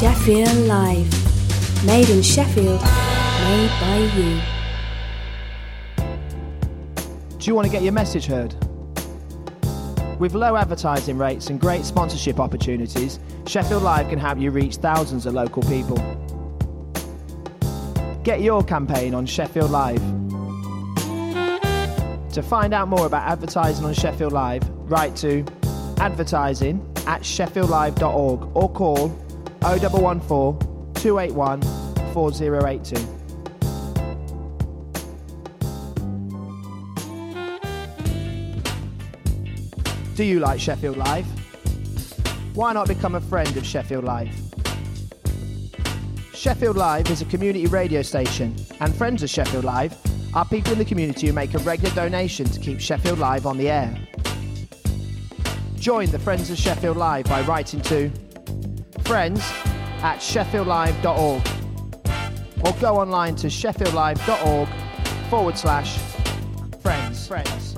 Sheffield Live. Made in Sheffield, made by you. Do you want to get your message heard? With low advertising rates and great sponsorship opportunities, Sheffield Live can help you reach thousands of local people. Get your campaign on Sheffield Live. To find out more about advertising on Sheffield Live, write to advertising@sheffieldlive.org or call 0114 281 4082. Do you like Sheffield Live? Why not become a friend of Sheffield Live? Sheffield Live is a community radio station, and friends of Sheffield Live are people in the community who make a regular donation to keep Sheffield Live on the air. Join the Friends of Sheffield Live by writing to friends@sheffieldlive.org or go online to sheffieldlive.org/friends.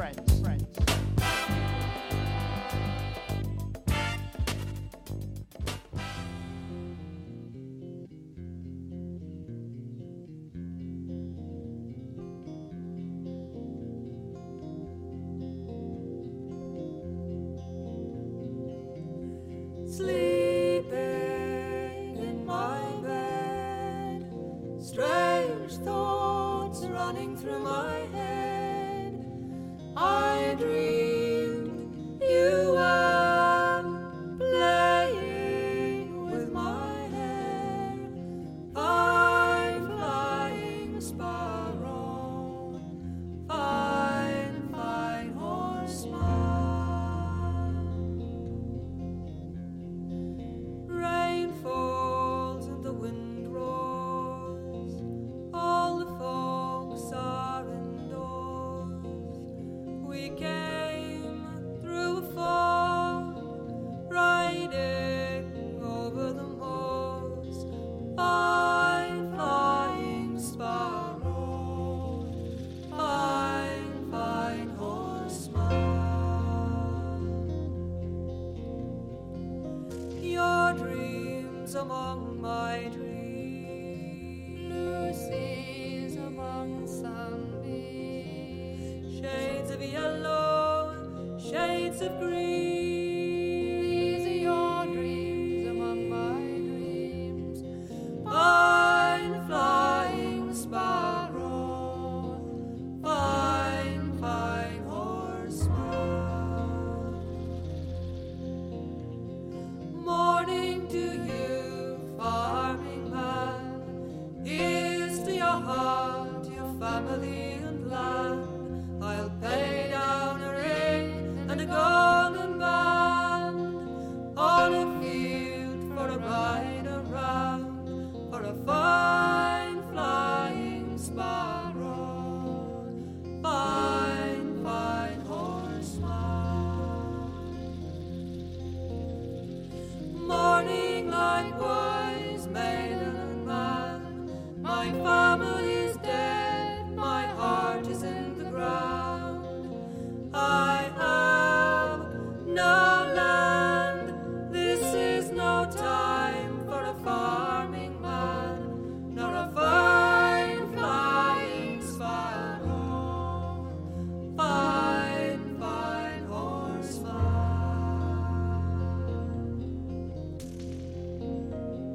Sleeping in my bed, strange thoughts running through my head. I dreamed you were playing with my hair. Fine flying sparrow, fine, fine horseman. Rain falls and the wind roars. All the folks are indoors. We came through a fog, riding over the moors. Fine flying sparrow, fine, fine horseman. Your dreams among my dreams. Lucy's among sunbeams. Shades of yellow, shades of green. These are your dreams among my dreams. Fine flying sparrow, fine, fine horseman. Morning to you, farming man. Here's to your heart, your family and land. I'll pay down a ring and a golden band on a field for a ride around, for a fine flying sparrow, fine, fine horseman. Morning likewise, maiden and man. My family's dead, my heart is in the ground. I have no land, this is no time for a farming man, nor a fine flying sparrow, fine, fine horseman.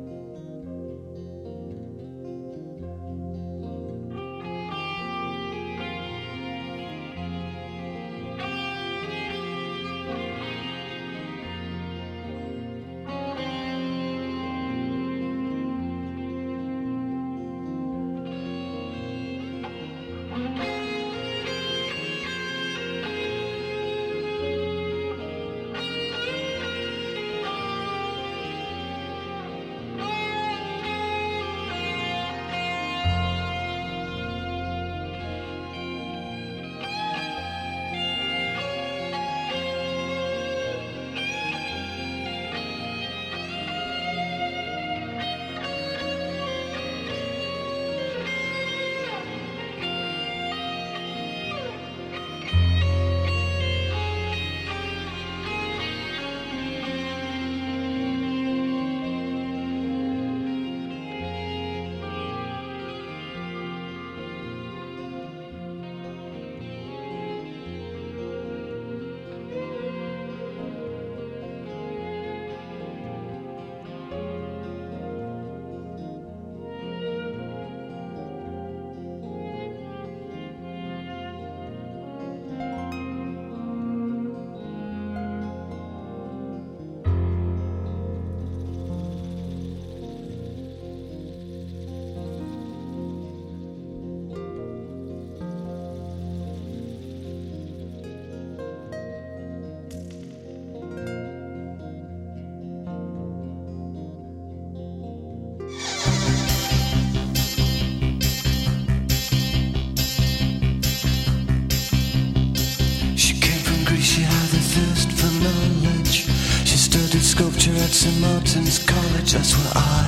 St. Martin's College, that's where I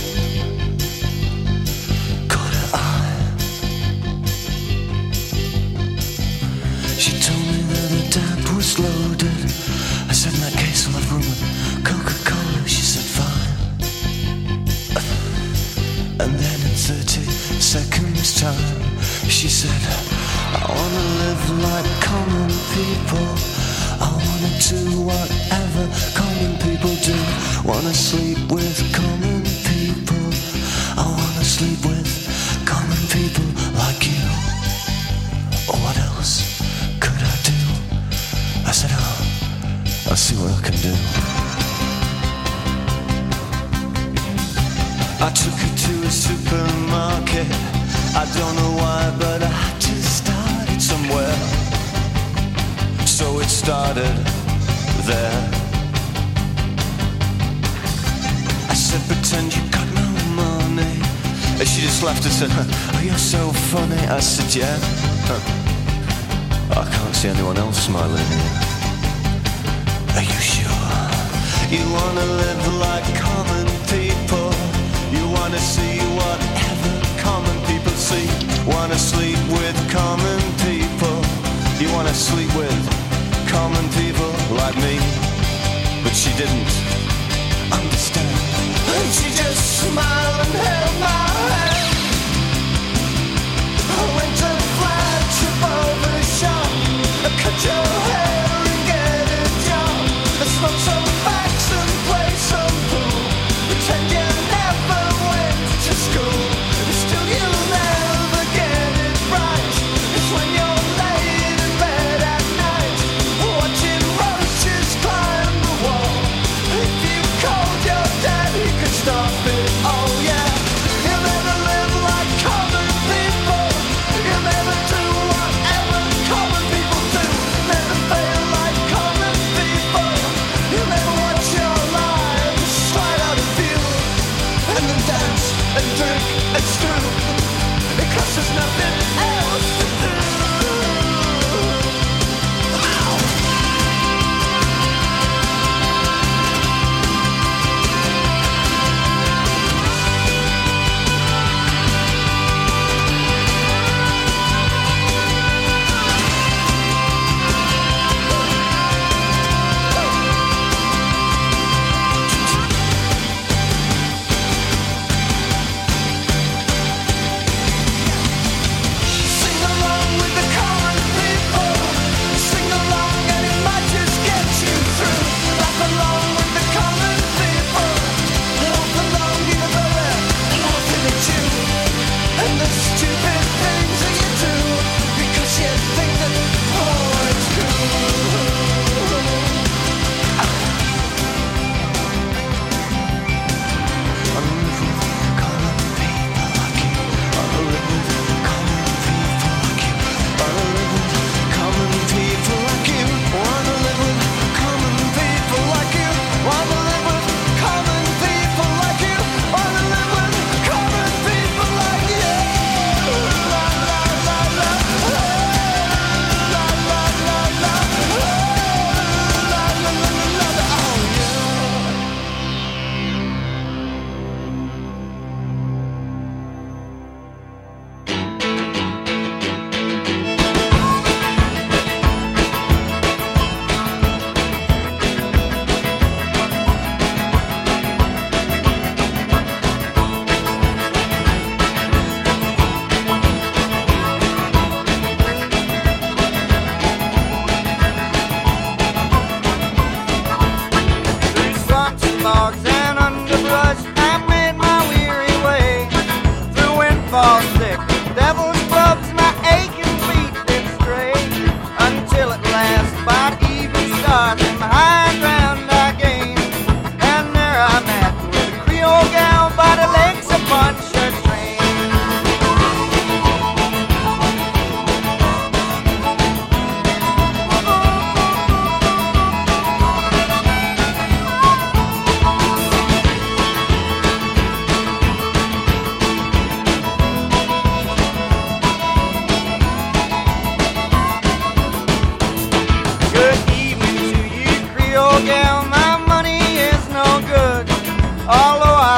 caught her eye. She told me that her dad was loaded. I said, in that case I'll have room with Coca-Cola. She said, fine. And then in 30 seconds time, she said, I wanna live like common people. I wanna do whatever common people do. Wanna sleep with common people. I wanna sleep with common people like you. What else could I do? I said, oh, I'll see what I can do. I took her to a supermarket. I don't know why, but I had to start it somewhere. So it started there. I said, pretend you got no money. And she just laughed and said, oh, you're so funny. I said, yeah. I can't see anyone else smiling here. Are you sure? You wanna live like common people. You wanna see whatever common people see. Wanna sleep with common people. You wanna sleep with common people like me. But she didn't understand. And she just smiled and held my hand. I went to flagship over the shop. Cut your hair and get a job. Smoke some facts and play some pool. Pretend you never went to school. Still you'll never get it right. It's when you're laid in bed at night, watching roaches climb the wall.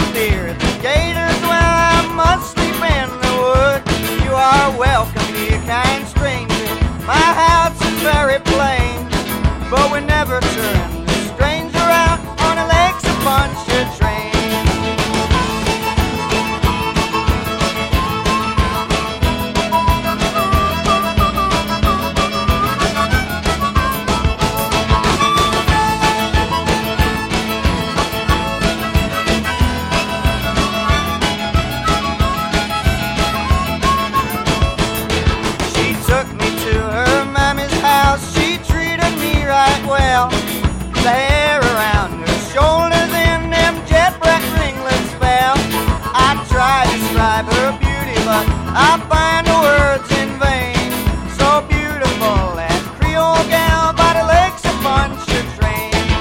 fear the gators, well, I must sleep in the wood. You are welcome here, kind stranger. My house is very plain, but we never turn the stranger out on a Lakes of Puncher train. Well, the hair around her shoulders and them jet black ringlets fell. I try to describe her beauty, but I find the words in vain. So beautiful, that Creole gal by the Lakes of Puncher train.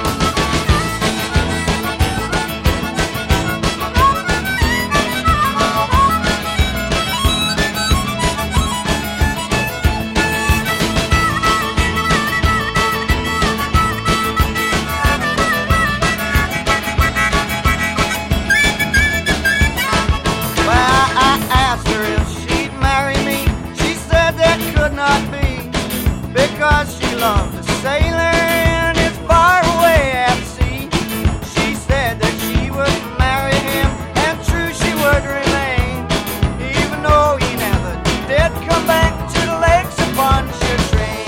Because she loved a sailor and is far away at sea. She said that she would marry him, and true she would remain, even though he never did come back to the Lakes of Puncher train.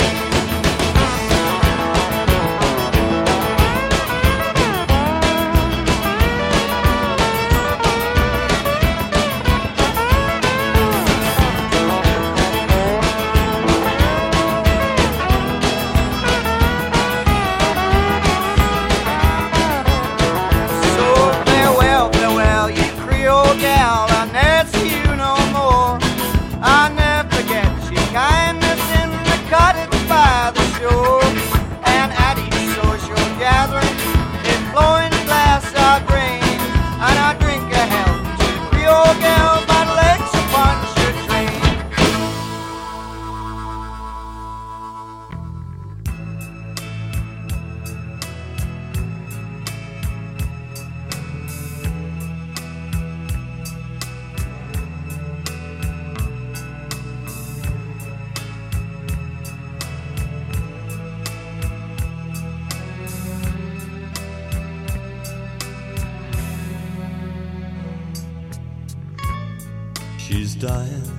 She's dying,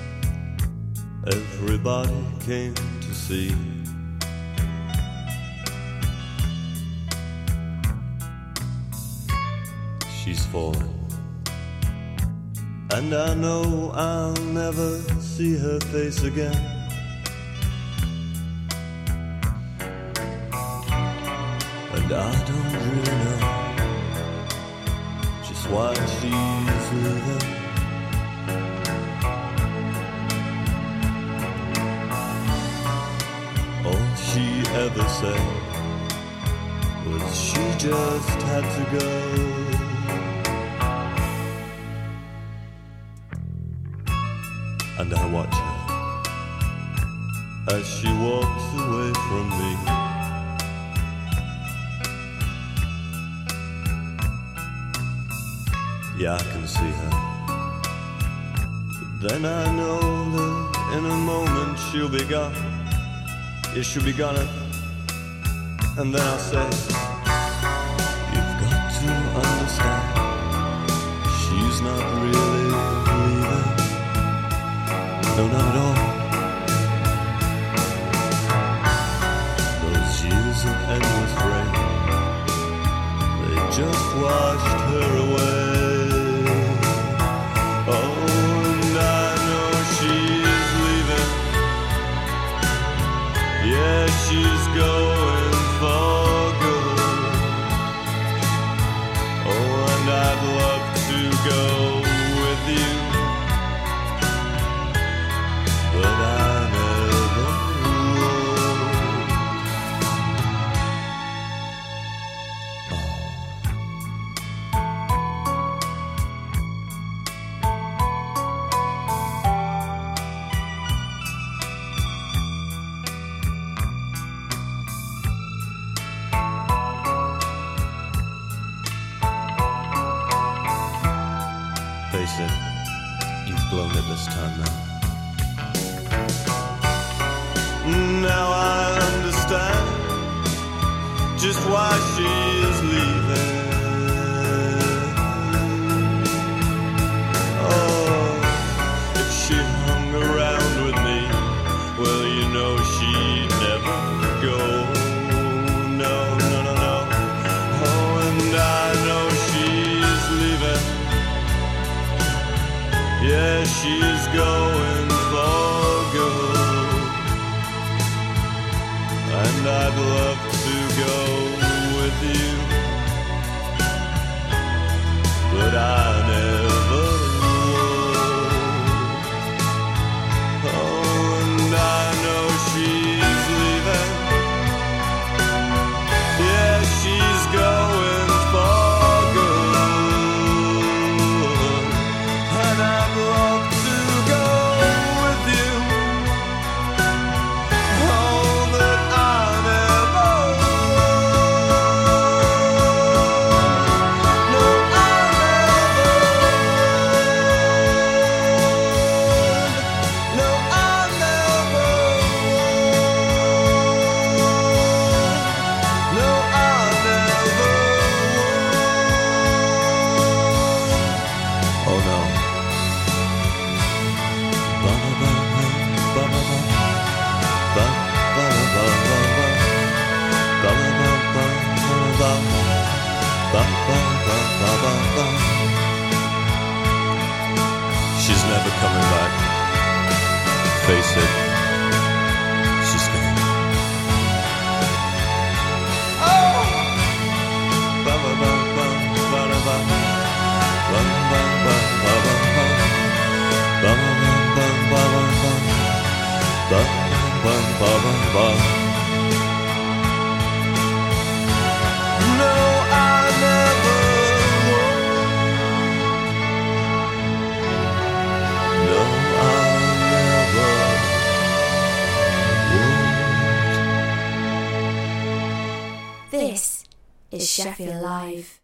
everybody came to see. She's fallen, and I know I'll never see her face again. And I don't really know just why she's living. All she ever said was she just had to go. And I watch her as she walks away from me. Yeah, I can see her, but then I know that in a moment she'll be gone. Yeah, she'll be gone, and then I'll say, you've got to understand, she's not really leaving. No, not at all. Those years of endless rain, they just washed her away. Oh, and I know she's leaving. Yeah, she's going for good. Oh, and I'd love to go with you, but I never would. Face it, you've blown it this time now. Now I understand just why she is leaving. Oh, if she hung around with me, well, you know she'd never go. No, no, no, no. Oh, and I know she's leaving. Yeah, she's going for good. And I'd love to go with you, but I never would. Oh, and I know she's leaving. Yeah, she's going for good. And I'd love to go with you. Oh, but I never would. No, I never would. No, I never would. No, I never would. Oh no. She's never coming back. Face it, she's gone. No, I never would. No, I never would. This is Sheffield Live.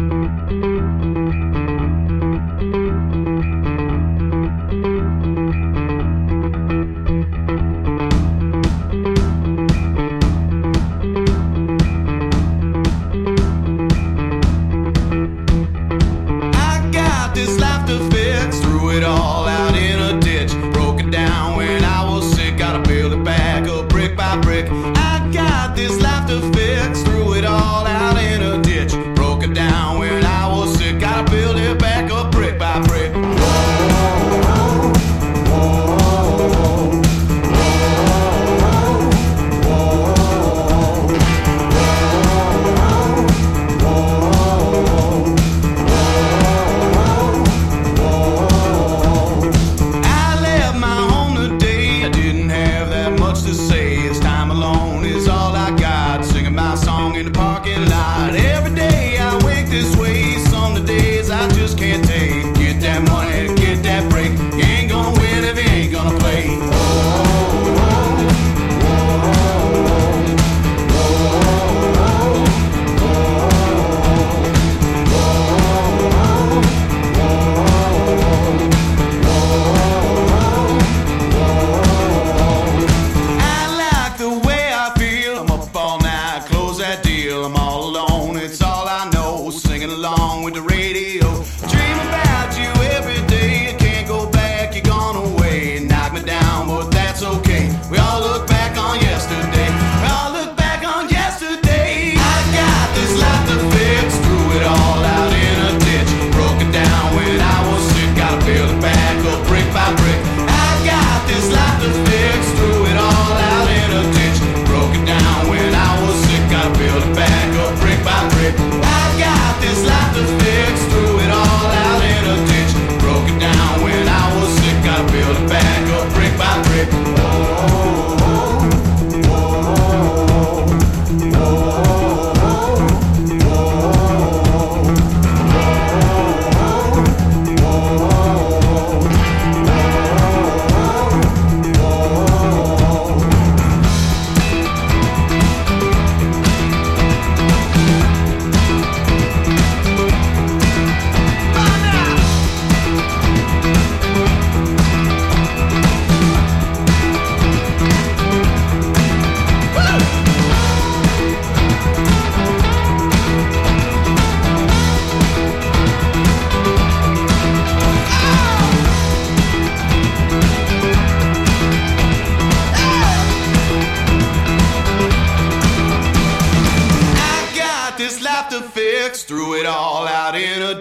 I got this life to fix, threw it all out in a ditch, broke it down when I was sick, gotta build it back up brick by brick. I got this life to fix, threw it all out in a ditch, broke it down when I was sick, gotta build it back up brick by brick.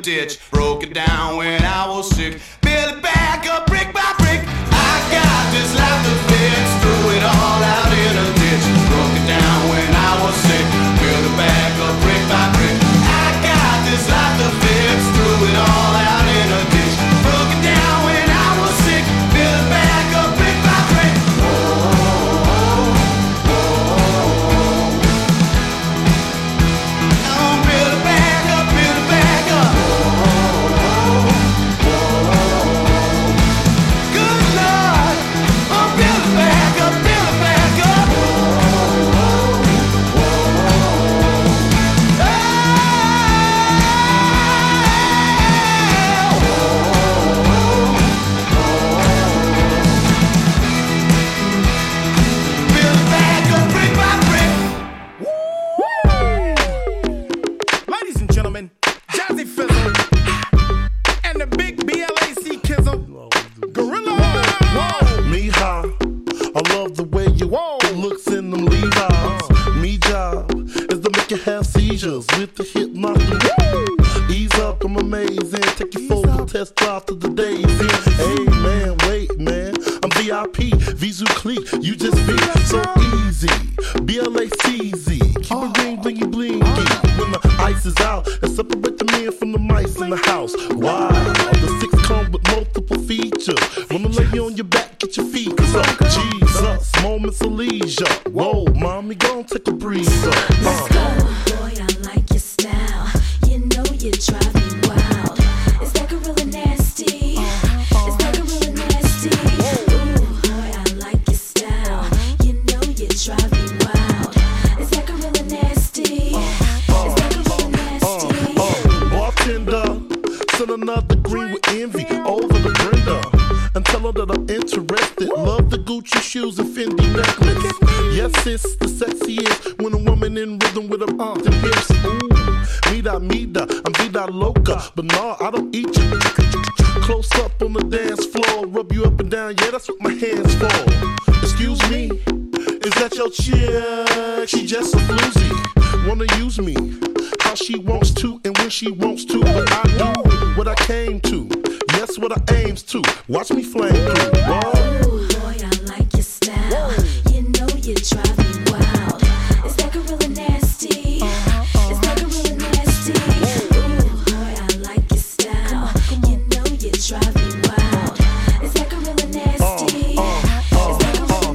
ditch. Broke it down when I was sick. Build it back up brick by brick. I got this life to fix. Threw it all out in a ditch. Broke it down when I was sick. Build it back up brick by brick. I got this life to fix. Threw it all out in a ditch. Broke it down when I was sick. Build it back up brick by brick. With the hip muscle, ease up, I'm amazing. Take you for a test drive to the days in. Hey man, wait man, I'm VIP, Visu clique, you just be so easy. BLACZ, keep it ring, blingy blingy. When the ice is out, and separate the men from the mice in the house. Wow, the six come with multiple features. Wanna lay you on your back, get your feet up. Jesus, moments of leisure. Whoa, mommy, gon' take a breather. Let's go. You drive me wild. It's that gorilla nasty. It's that gorilla nasty. Ooh, boy, I like your style. You know you drive me wild. It's that gorilla nasty. It's that gorilla nasty. Bartender, send another green with envy over the Brenda. And tell her that I'm interested. Love the Gucci shoes and Fendi necklace. Yes, it's the sexiest when a woman in rhythm with her arms and hips. Ooh. Mida, I'm vida loca, but nah, I don't eat you. Close up on the dance floor, rub you up and down, yeah, that's what my hands for. Excuse me, is that your chick? She just a floozy, wanna use me, how she wants to and when she wants to, but I do what I came to, yes, what I aims to, watch me flame through. Whoa. Ooh, boy, I like your style, you know you drive me wild, is that gorilla nasty? Is that gorilla nasty? Ooh, boy, I like your style. You know you drive me wild. Is that gorilla nasty? Is that gorilla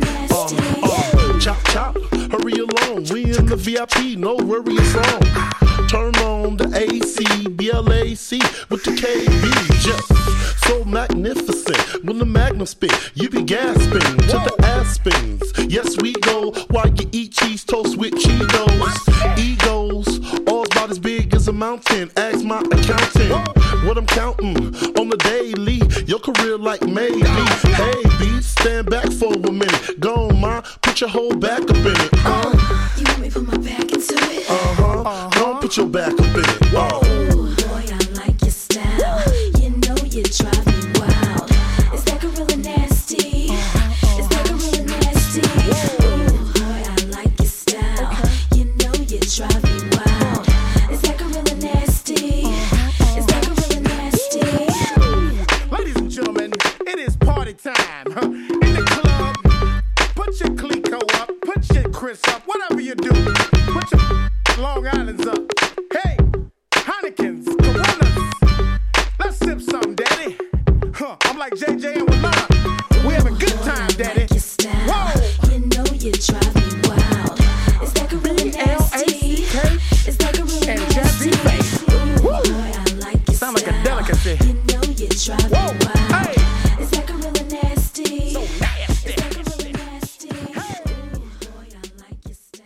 nasty? Chop, chop, hurry along. We in the VIP, no worry, it's on. Turn on the AC, BLAC with the KB. Just so magnificent. When the magnum spit, you be gasping to the aspens. Yes, we go while you eat cheese toast with Cheetos. Egos, all about as big as a mountain. Ask my accountant what I'm counting on the daily. Your career like maybe. Hey, B, stand back for a minute. Go on, ma, put your whole back up in it. You want me to put my back into it? Don't put your back up in it. Whoa. Ooh, boy, I like your style. You know you drive me wild. Is that gorilla nasty? Is that gorilla nasty? Ooh, boy, I like your style. You know you drive me wild. Is that gorilla nasty? Is that gorilla nasty? Ladies and gentlemen, it is party time. In the club, put your Clico up, put your Chris up, whatever you do. Put your Long Island's up. Hey, Heinekens, Coronas. Let's sip some, daddy. I'm like JJ and Winona. We have a good time, daddy. Whoa. You know you drive me wild. Is that gorilla nasty? Is that gorilla and nasty? Jazzy Face. Ooh, boy, I like your Sound like a style. delicacy. You know you drive me Whoa. wild. Hey. Is that gorilla nasty? So nasty. Is that gorilla nasty? Ooh, boy, I like your style.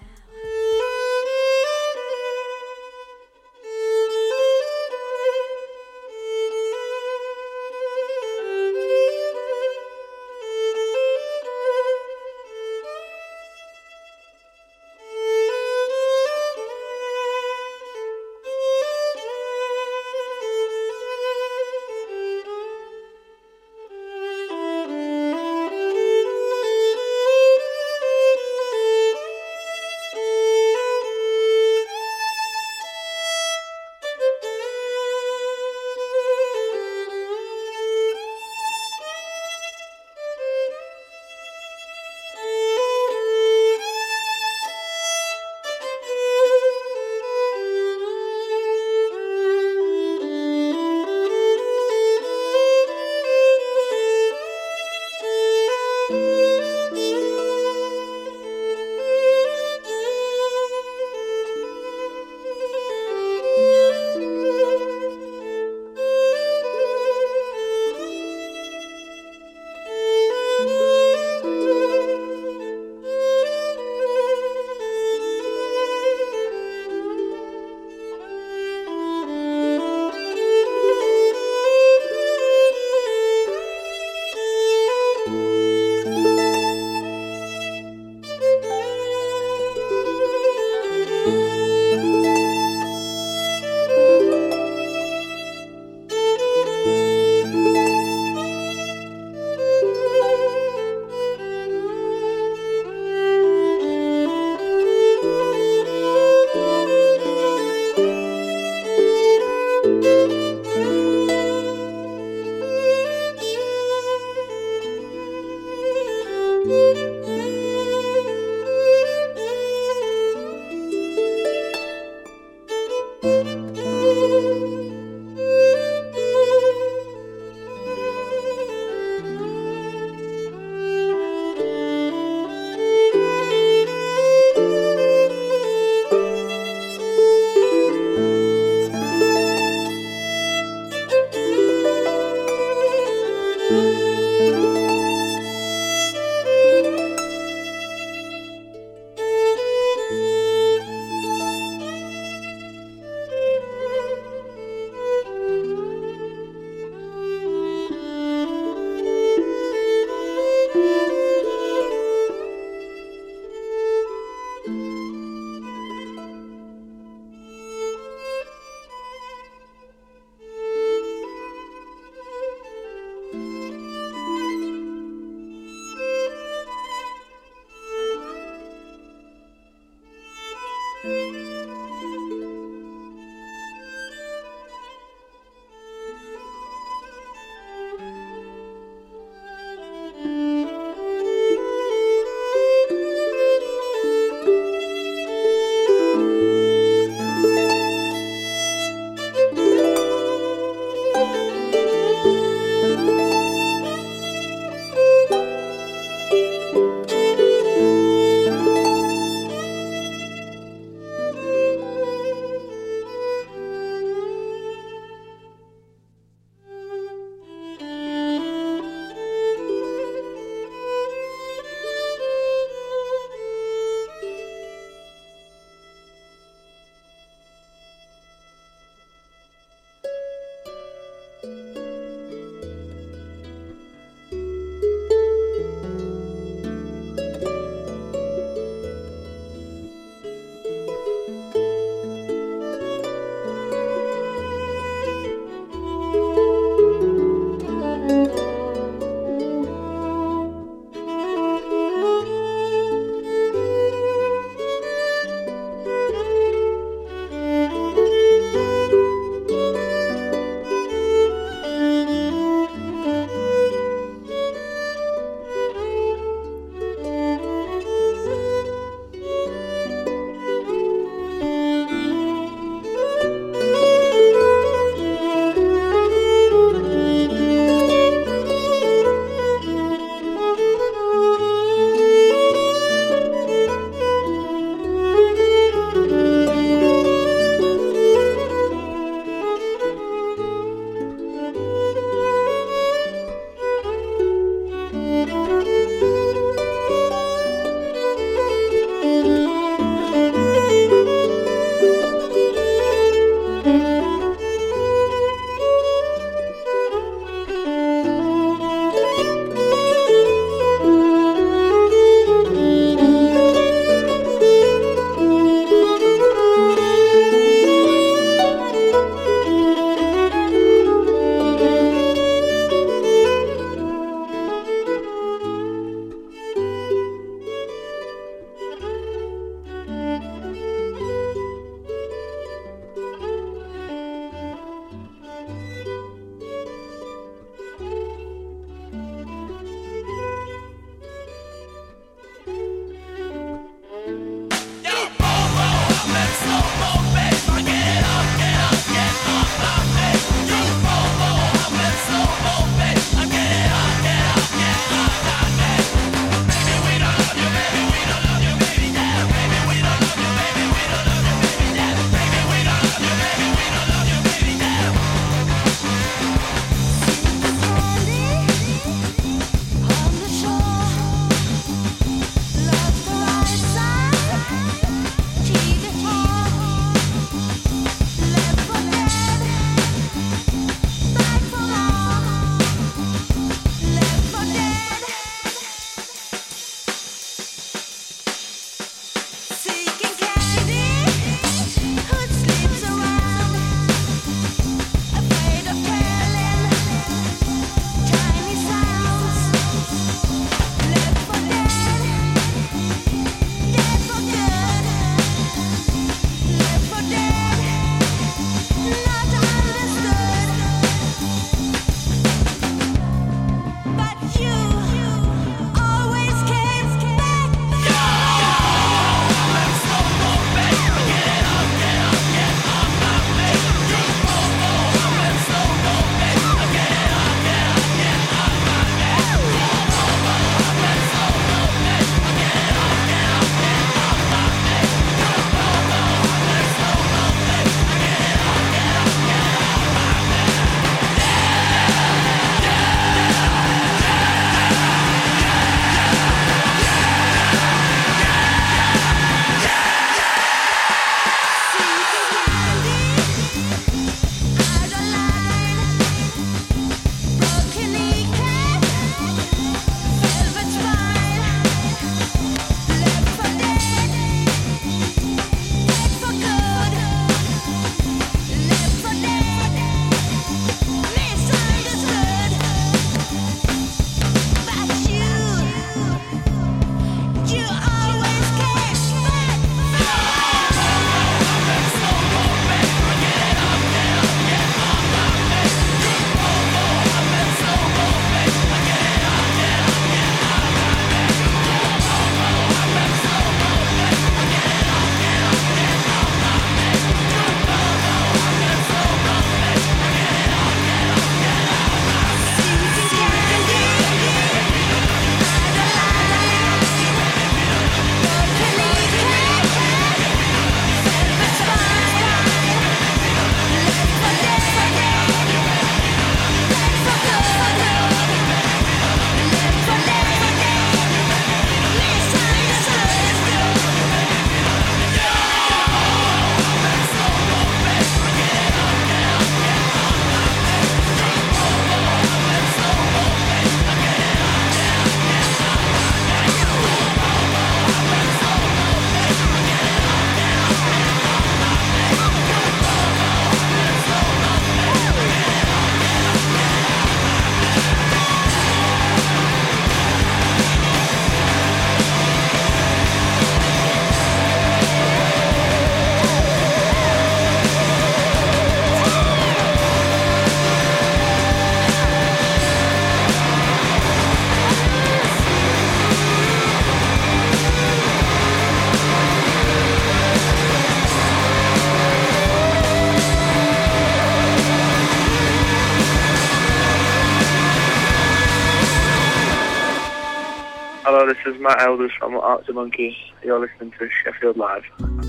Hello, this is Matt Elders from Arctic Monkeys. You're listening to Sheffield Live.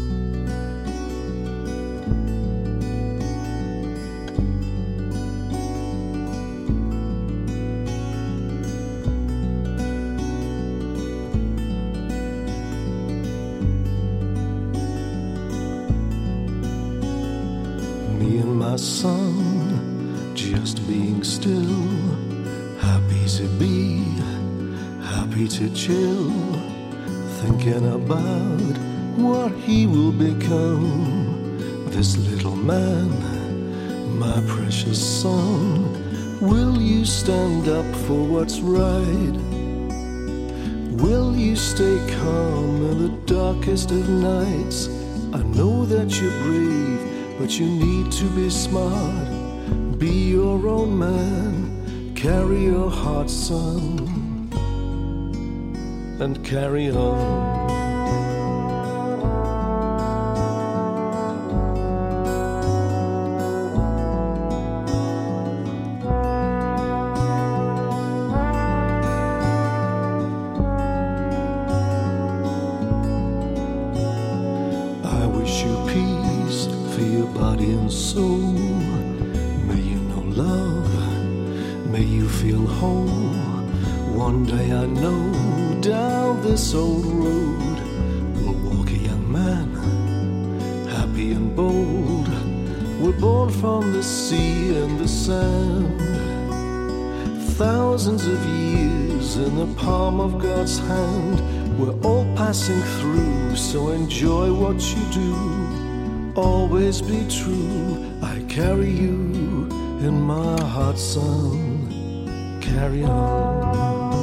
Me and my son, just being still, happy to be, happy to chill, thinking about what he will become. This little man, my precious son, will you stand up for what's right? Will you stay calm in the darkest of nights? I know that you're brave, but you need to be smart. Be your own man, carry your heart, son, and carry on. I wish you peace for your body and soul. May you know love, may you feel whole. One day I know down this old road will walk a young man, happy and bold. We're born from the sea and the sand, thousands of years in the palm of God's hand. We're all passing through, so enjoy what you do. Always be true. I carry you in my heart, son. Carry on.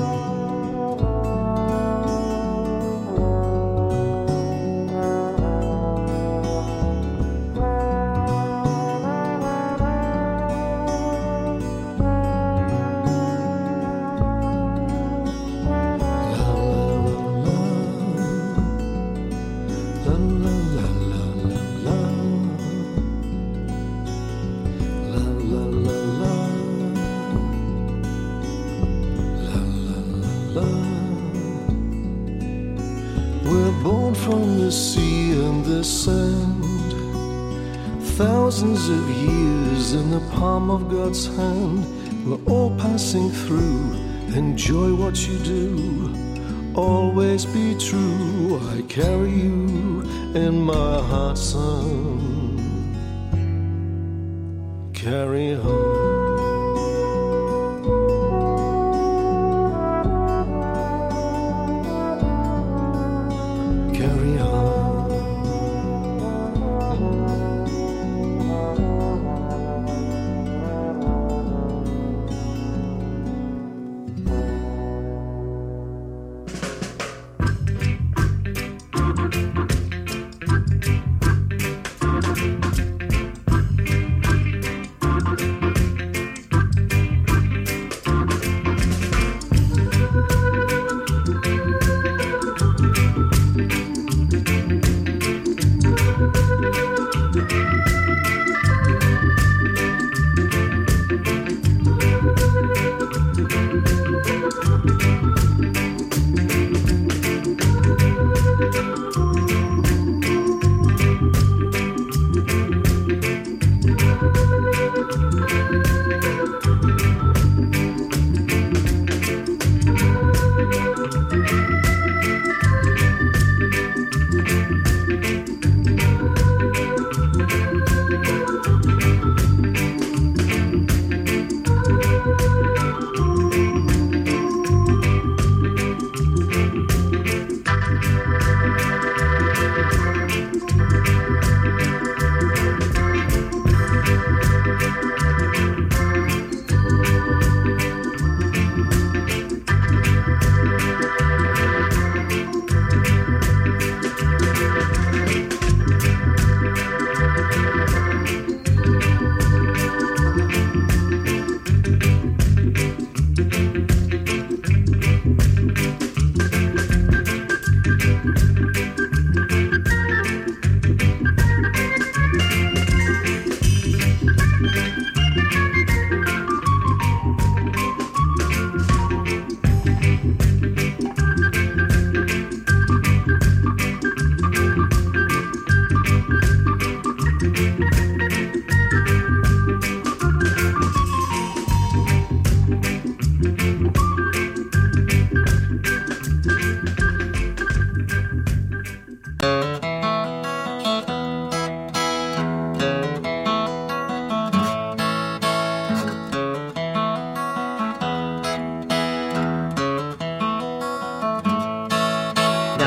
We're born from the sea and the sand, thousands of years in the palm of God's hand. We're all passing through. Enjoy what you do. Always be true. I carry you in my heart, son. Carry on. Carry on.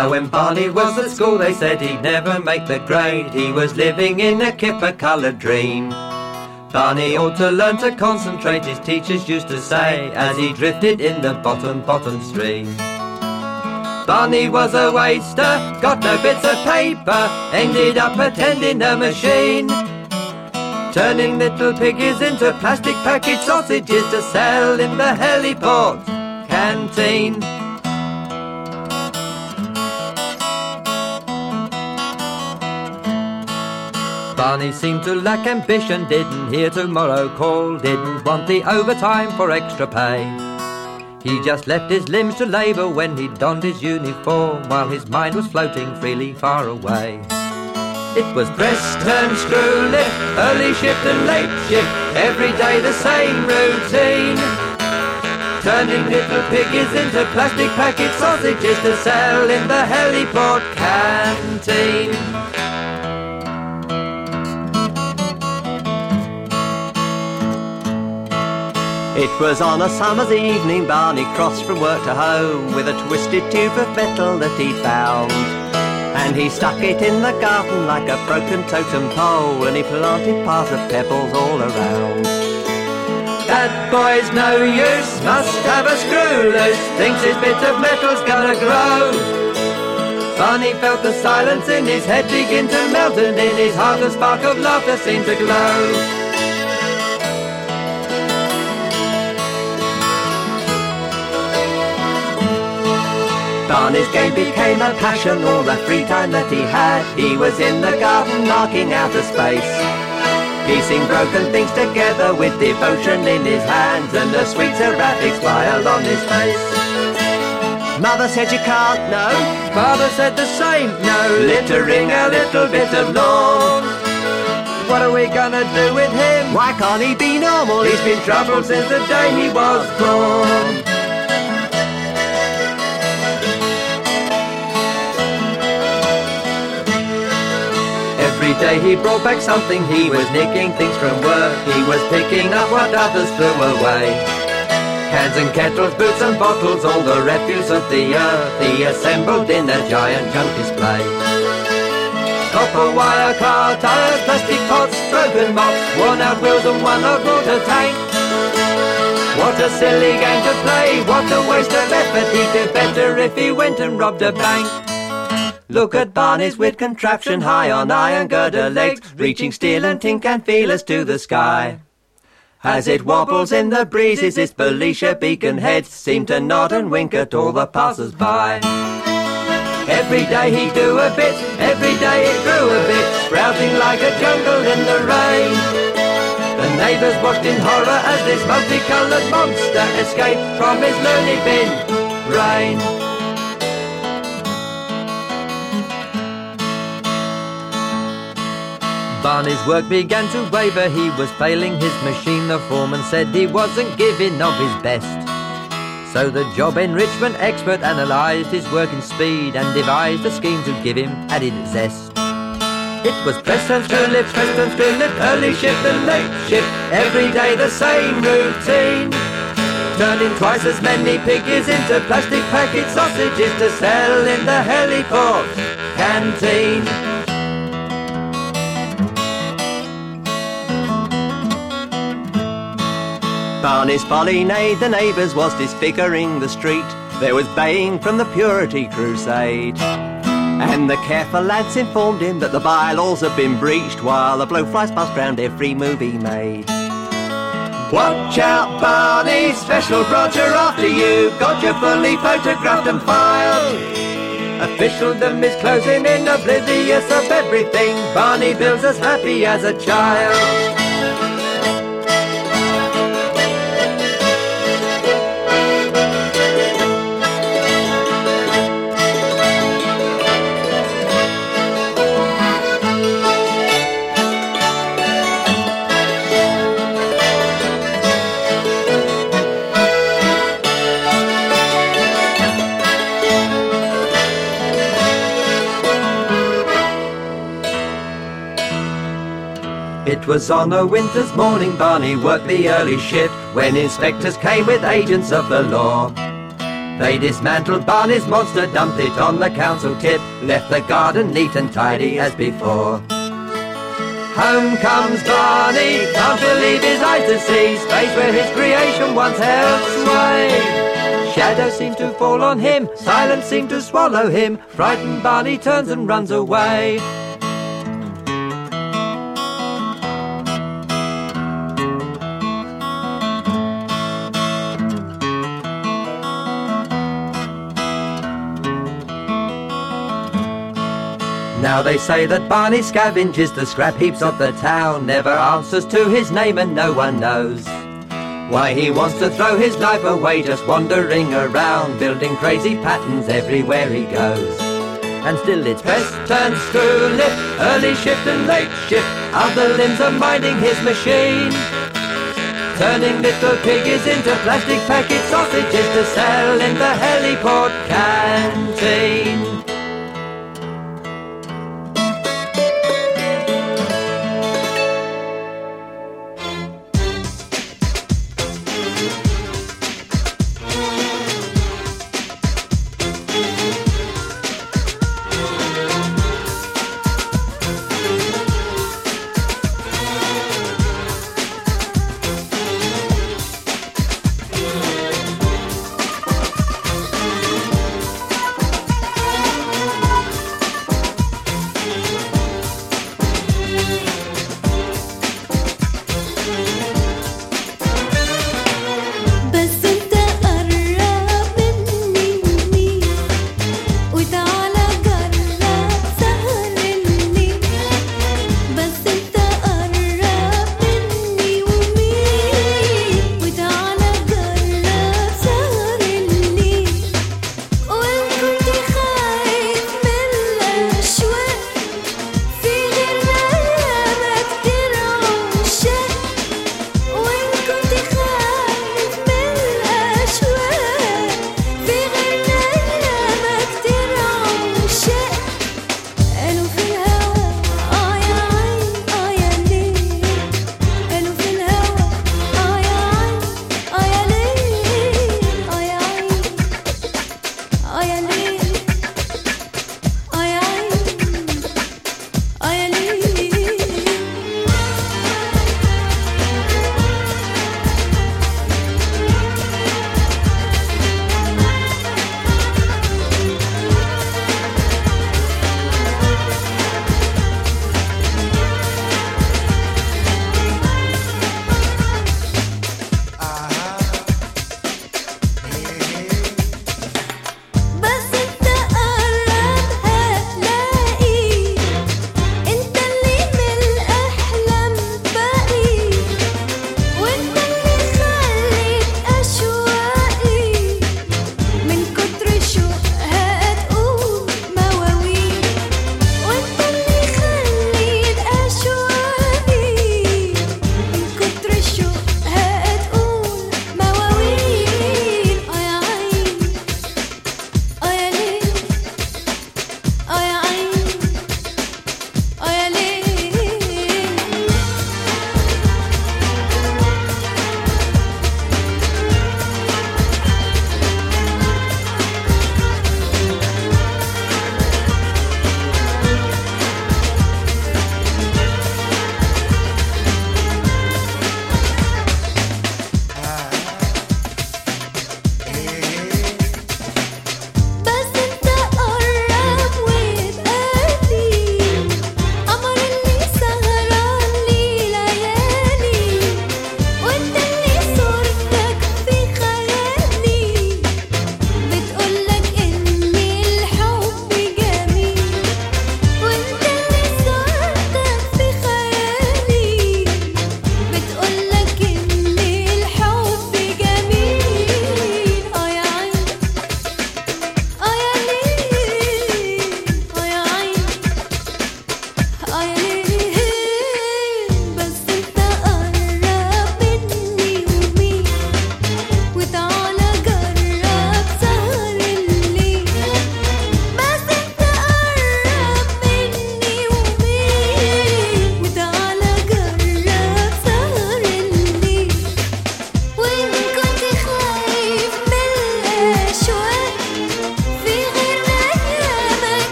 Now when Barney was at school they said he'd never make the grade. He was living in a kipper-coloured dream. Barney ought to learn to concentrate, his teachers used to say, as he drifted in the bottom stream. Barney was a waster, got no bits of paper, ended up attending a machine, turning little piggies into plastic packet sausages to sell in the heliport canteen. Barney seemed to lack ambition, didn't hear tomorrow call, didn't want the overtime for extra pay. He just left his limbs to labour when he donned his uniform, while his mind was floating freely far away. It was press, turn, screw, lift, early shift and late shift, every day the same routine, turning little piggies into plastic packet sausages to sell in the heliport canteen. It was on a summer's evening Barney crossed from work to home with a twisted tube of metal that he found, and he stuck it in the garden like a broken totem pole, and he planted piles of pebbles all around. That boy's no use, must have a screw loose, thinks his bit of metal's gonna grow. Barney felt the silence in his head begin to melt, and in his heart a spark of laughter seemed to glow. Barney's game became a passion, all the free time that he had, he was in the garden marking out a space, piecing broken things together with devotion in his hands and a sweet seraphic smile on his face. Mother said you can't, no. Father said the same, no. Littering a little bit of lawn. What are we gonna do with him? Why can't he be normal? He's been troubled since the day he was born. Every day he brought back something, he was nicking things from work, he was picking up what others threw away. Cans and kettles, boots and bottles, all the refuse of the earth, he assembled in a giant junk display. Copper wire, car tires, plastic pots, broken mops, worn out wheels and one old water tank. What a silly game to play, what a waste of effort, he'd do better if he went and robbed a bank. Look at Barney's wit contraption, high on iron girder legs, reaching steel and tin can feelers to the sky. As it wobbles in the breezes, its Felicia beacon heads seem to nod and wink at all the passers-by. Every day he'd do a bit, every day it grew a bit, sprouting like a jungle in the rain. The neighbours watched in horror as this multicoloured monster escaped from his loony bin brain. Barney's work began to waver, he was failing his machine, the foreman said he wasn't giving of his best. So the job enrichment expert analysed his working speed and devised a scheme to give him added zest. It was press and screw lift, press and screw lift, early shift and late shift, every day the same routine, turning twice as many piggies into plastic packet sausages to sell in the heliport canteen. Barney's folly neighed the neighbours, was disfiguring the street. There was baying from the Purity Crusade, and the careful lads informed him that the bylaws had been breached, while the blowflies buzzed round every move he made. Watch out, Barney, special Roger after you, got you fully photographed and filed. Officialdom is closing in, oblivious of everything, Barney Bill's as happy as a child. It was on a winter's morning, Barney worked the early shift, when inspectors came with agents of the law. They dismantled Barney's monster, dumped it on the council tip, left the garden neat and tidy as before. Home comes Barney, can't believe his eyes to see space where his creation once held sway. Shadows seem to fall on him, silence seemed to swallow him. Frightened Barney turns and runs away. Now they say that Barney scavenges the scrap heaps of the town, never answers to his name and no one knows why he wants to throw his life away, just wandering around, building crazy patterns everywhere he goes. And still it's press, turn, screw, lift, early shift and late shift, other limbs are minding his machine, turning little piggies into plastic packet sausages to sell in the heliport canteen.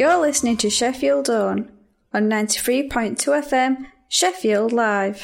You're listening to Sheffield On 93.2 FM, Sheffield Live.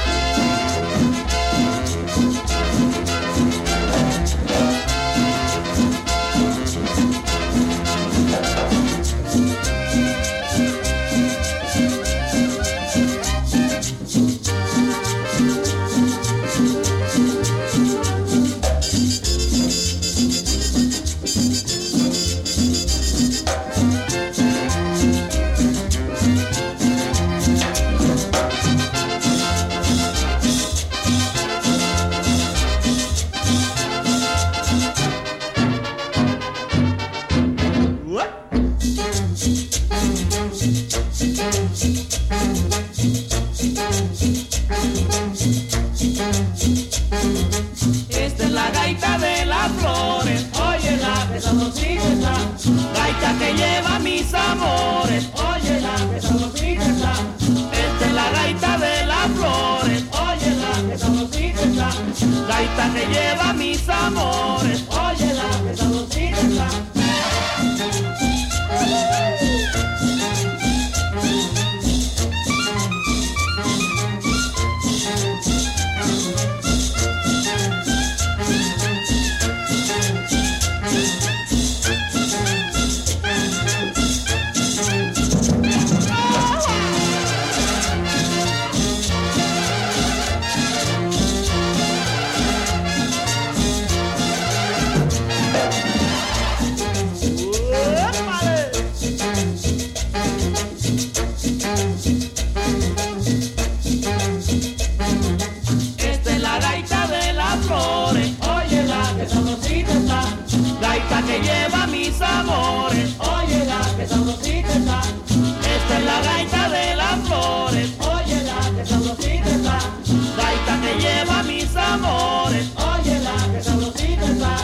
Esta es la gaita de las flores, óyela, que sabrosita está. Gaita que lleva mis amores, óyela, que sabrosita está. Esta es la gaita de las flores, óyela, que sabrosita está. Gaita que lleva mis amores, óyela, que sabrosita está. Que lleva mis amores, óyela, que sabrosita está. Esta es la gaita de las flores, óyela, que sabrosita está. Gaita que lleva mis amores, óyela, que sabrosita está.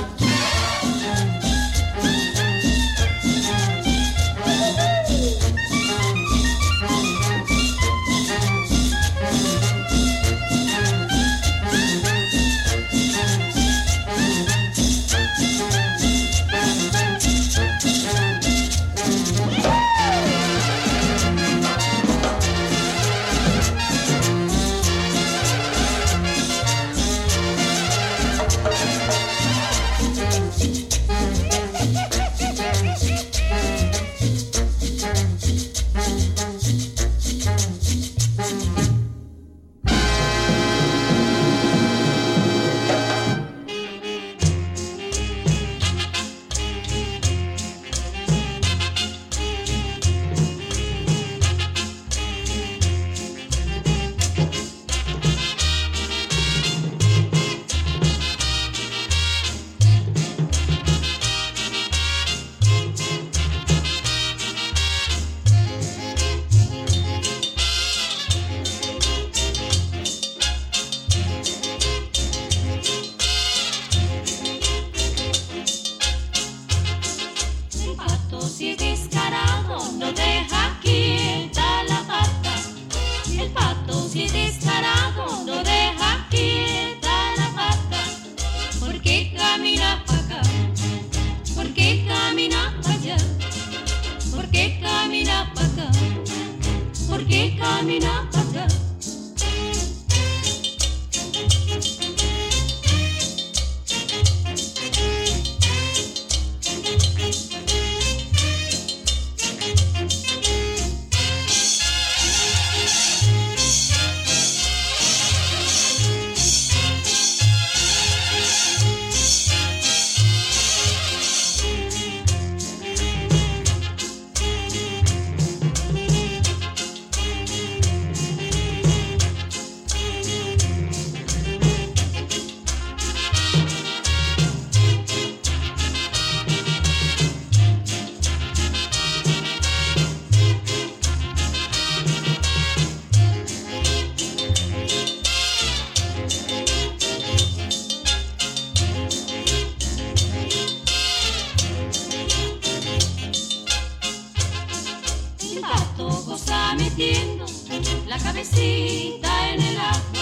metiendo la cabecita en el agua.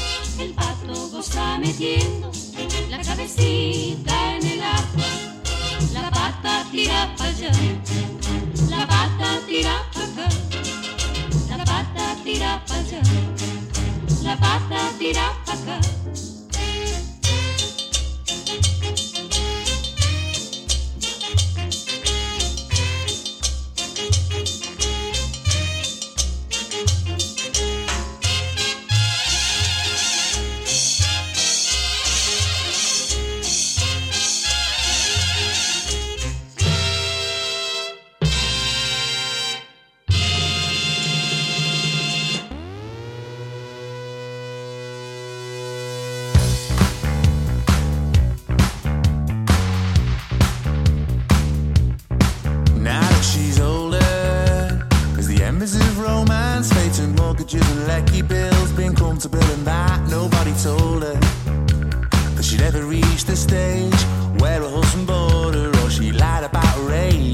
El pato goza metiendo la cabecita en el agua. La pata tira para allá, la pata tira pa' acá, la pata tira pa' allá, la pata tira pa' acá. And lecky bills, being comfortable and that nobody told her that she'd ever reach the stage where her husband bored her or she lied about her age.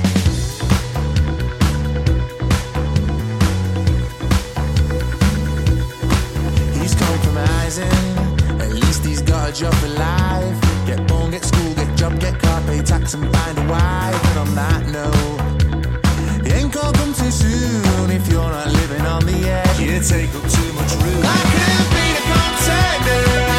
He's compromising, at least he's got a job for life. Get born, get school, get job, get car, pay tax and find a wife. And on that note, it ain't gonna come too soon if you're not living on the edge. You take up too much room. I could be the contender.